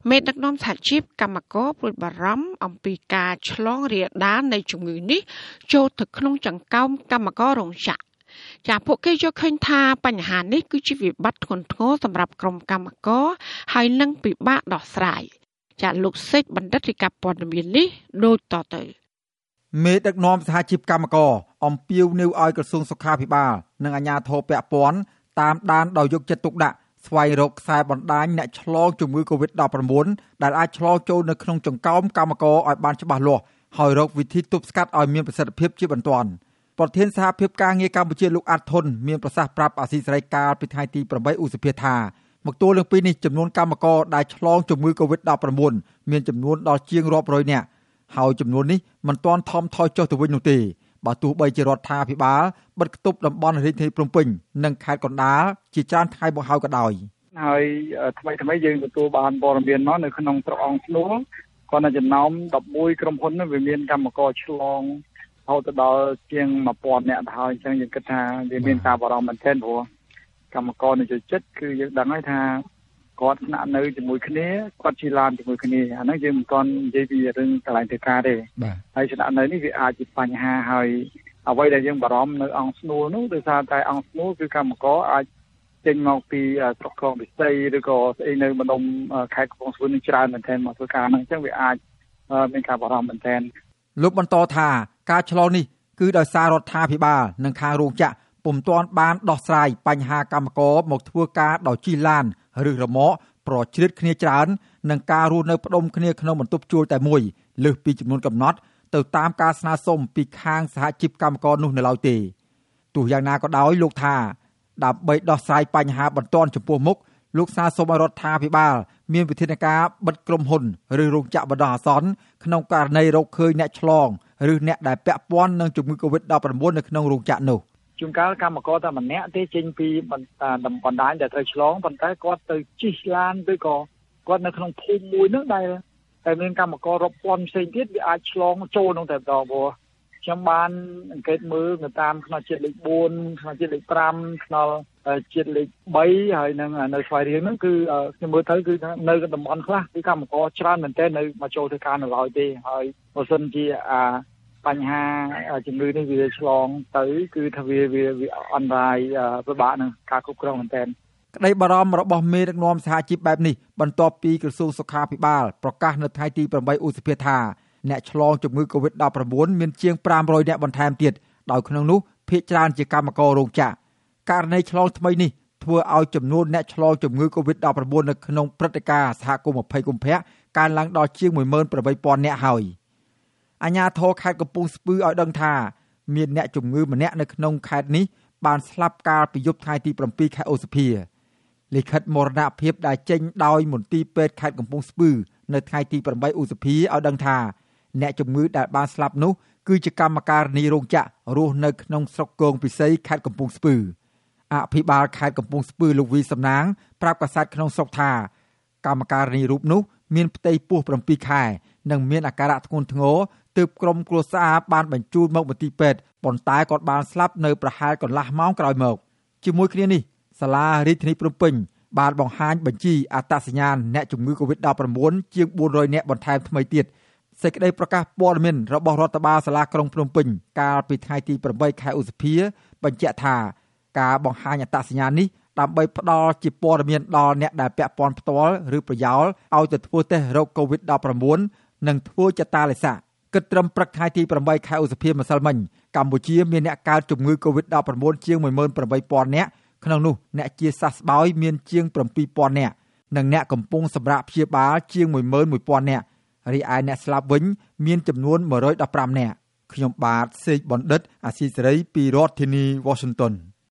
មេដឹកនាំសហជីពកម្មករព្រួយបារម្ភអំពីការឆ្លងរាលដាលនៃជំងឺនេះចូលទៅក្នុងចង្កោមកម្មកររោងចក្រចាពួកគេយល់ឃើញថាបញ្ហានេះគឺជាវិបត្តិធ្ងន់ធ្ងរសម្រាប់ក្រុមកម្មករហើយនឹងពិបាកដោះស្រាយចាលោកសេកបណ្ឌិតរាយការណ៍ព័ត៌មាននេះដូចតទៅមេដឹកនាំសហជីពកម្មករអំពាវនាវឲ្យក្រសួងសុខាភិបាលនិងអាជ្ញាធរពាក់ព័ន្ធតាមដានដោយយកចិត្តទុកដាក់ស្វែងរកខ្សែបណ្ដាញអ្នកឆ្លងជំងឺ Covid-19 ដែលអាចឆ្លងចូលនៅក្នុងចង្កោមកម្មករឲ្យបានច្បាស់លាស់ហើយរកវិធីទប់ស្កាត់ឲ្យមានប្រសិទ្ធភាពជាបន្ទាន់ប្រធានសហភាពការងារកម្ពុជាលោកអាត់ធុនមានប្រសាសន៍ប្រាប់អាស៊ីសេរីកាលពីថ្ងៃទី8ឧសភាថាមកទល់នឹងពេលនេះចំនួនកម្មករដែលឆ្លងជំងឺ Covid-19 មានចំនួនដល់ជាងរាប់រយនាក់ហើយចំនួននេះមិនទាន់ថមថយចុះទៅវិញនោះទេបើទោះបីជារដ្ឋាភិបាលបិទគប់តំបន់រាជធានីភ្នំពេញនិងខេត្តកណ្ដាលជាច្រើនថ្ងៃមកហើយក៏ដោយហើយថ្មីយើងទទួលបានព័ត៌មានមកនៅក្នុងស្រុកអង្គស្នួលគាត់នៅចំណោម11ក្រុមហ៊ុនវាមានកម្មករឆ្លងរហូតដល់ជាង1000នាក់ទៅហើយអញ្ចឹងយើងគិតថាវាមានការបារម្ភមែនទែនព្រោះកម្មករនៅចិត្តគឺយើងដឹងហើយថាគាត់ស្នាក់នៅជាមួយគ្នាគាត់ជិះឡានជាមួយគ្នាអាហ្នឹងយើងមិនទាន់និយាយពីរឿងកន្លែងធ្វើការទេហើយស្នាក់នៅនេះវាអាចជាបញ្ហាហើយអ្វីដែលយើងបារម្ភនៅអង្គស្នួលនោះដោយសារតែអង្គស្នួលគឺកម្មករអាចចេញមកពីស្រុកខ្លងពិសីឬក៏ស្អីនៅម្ដុំខេត្តកំពង់ស្ពឺនឹងច្រើនមែនទែនមកធ្វើការហ្នឹងអញ្ចឹងវាអាចមានការបារម្ភមែនទែនលោកបន្តថាការឆ្លងនេះគឺដោយសាររដ្ឋាភិបាលនិងខាងរោងចក្រពុំទាន់បានដោះស្រាយបញ្ហាកម្មករមកធ្វើការដោយជិះឡានឬរមាក់ប្រជ្រៀតគ្នាច្រើននិងការរស់នៅផ្ដុំគ្នាក្នុងបន្ទប់ជួលតែមួយលើសពីចំនួនកំណត់ទៅតាមការស្នើសុំពីខាងសហជីពកម្មករនោះនៅឡើយទេទោះយ៉ាងណាក៏ដោយលោកថាដើម្បីដោះស្រាយបញ្ហាបន្ទាន់ចំពោះមុខលោកស្នើសុំឲ្យរដ្ឋាភិបាលមានវិធានការបិទក្រុមហ៊ុនឬរោងចក្របណ្ដោះអាសន្នក្នុងករណីរកឃើញអ្នកឆ្លងឬអ្នកដែលពាក់ព័ន្ធនឹងជំងឺ Covid-19 នៅក្នុងរោងចក្រនោះជួនកាលកម្មករតែម្នាក់ទេចេញពីបណ្ដាញដែលត្រូវឆ្លងប៉ុន្តែគាត់ទៅជិះឡានឬក៏គាត់នៅក្នុងភូមិមួយនោះដែលមានកម្មកររាប់ពាន់ផ្សេងទៀតវាអាចឆ្លងចូលក្នុងតែម្ដងព្រោះខ្ញុំបានអង្កេតមើលនៅតាមខ្នល់ជាតិលេខ4ខ្នល់ជាតិលេខ5ខ្នល់ជាតិលេខ3ហើយនឹងនៅស្វាយរៀងហ្នឹងគឺខ្ញុំមើលទៅគឺនៅតំបន់ខ្លះគឺកម្មករច្រើនមែនទែននៅមកចូលធ្វើការនៅឡើយទេហើយបើសិនជាបញ្ហាជំងឺនេះវាឆ្លងទៅគឺថាវាអន្តរាយពិបាកនឹងការគ្រប់គ្រងមែនទែនក្តីបារម្ភរបស់មេដឹកនាំសហជីពបែបនេះបន្ទាប់ពីក្រសួងសុខាភិបាលប្រកាសនៅថ្ងៃទី8ឧសភាថាអ្នកឆ្លងជំងឺ Covid-19 មានជាង500នាក់បន្ថែមទៀតដោយក្នុងនោះភាគច្រើនជាកម្មកររោងចក្រករណីឆ្លងថ្មីនេះធ្វើឲ្យចំនួនអ្នកឆ្លងជំងឺ Covid-19 នៅក្នុងព្រឹត្តិការណ៍សហគមន៍20កុម្ភៈកើនឡើងដល់ជាង 18,000 នាក់ហើយអាជ្ញាធរខេត្តកំពង់ស្ពឺឲ្យដឹងថាមានអ្នកជំងឺម្នាក់នៅក្នុងខេត្តនេះបានស្លាប់កាលពីយប់ថ្ងៃទី7ខែឧសភាលិខិតមរណភាពដែលចេញដោយមន្ទីរពេទ្យខេត្តកំពង់ស្ពឺនៅថ្ងៃទី8ឧសភាឲ្យដឹងថាអ្នកជំងឺដែលបានស្លាប់នោះគឺជាកម្មការិនីរោងចក្ររស់នៅក្នុងស្រុកគងពិសីខេត្តកំពង់ស្ពឺអភិបាលខេត្តកំពង់ស្ពឺលោកវីសំណាងប្រាប់កាសែតក្នុងស្រុកថាកម្មការិនីរូបនោះមានផ្ទៃពោះ7ខែនិងមានអាការៈធ្ងន់ធ្ងរទើបក្រុមគ្រួសារបានបញ្ជូនមកមន្ទីរពេទ្យប៉ុន្តែគាត់បានស្លាប់នៅប្រហែលកន្លះម៉ោងក្រោយមកជាមួយគ្នានេះសាលារាជធានីភ្នំពេញបានបង្ហាញបញ្ជីអត្តសញ្ញាណអ្នកជំងឺ Covid-19 ជាង400នាក់បន្ថែមថ្មីទៀតសេចក្តីប្រកាសព័ត៌មានរបស់រដ្ឋបាលសាលាក្រុងភ្នំពេញកាលពីថ្ងៃទី8ខែឧសភាបញ្ជាក់ថាការបង្ហាញអត្តសញ្ញាណនេះដើម្បីផ្ដល់ជាព័ត៌មានដល់អ្នកដែលពាក់ព័ន្ធផ្ទាល់ឬប្រយោលឲ្យទៅធ្វើតេស្តរោគ COVID-19 និងធ្វើចតាឡេសាគិតត្រឹមព្រឹកថ្ងៃទី8ខែឧសភាម្សិលមិញកម្ពុជាមានអ្នកកើតជំងឺ COVID-19 ជាង 18,000 នាក់ក្នុងនោះអ្នកជាសះស្បើយមានជាង 7,000 នាក់និងអ្នកកំពុងសម្រាកព្យាបាលជាង 11,000 នាក់រីឯអ្នកស្លាប់វិញមានចំនួន115នាក់ខ្ញុំបាទសេកបណ្ឌិតអាស៊ីសេរីពីរដ្ឋធានី Washington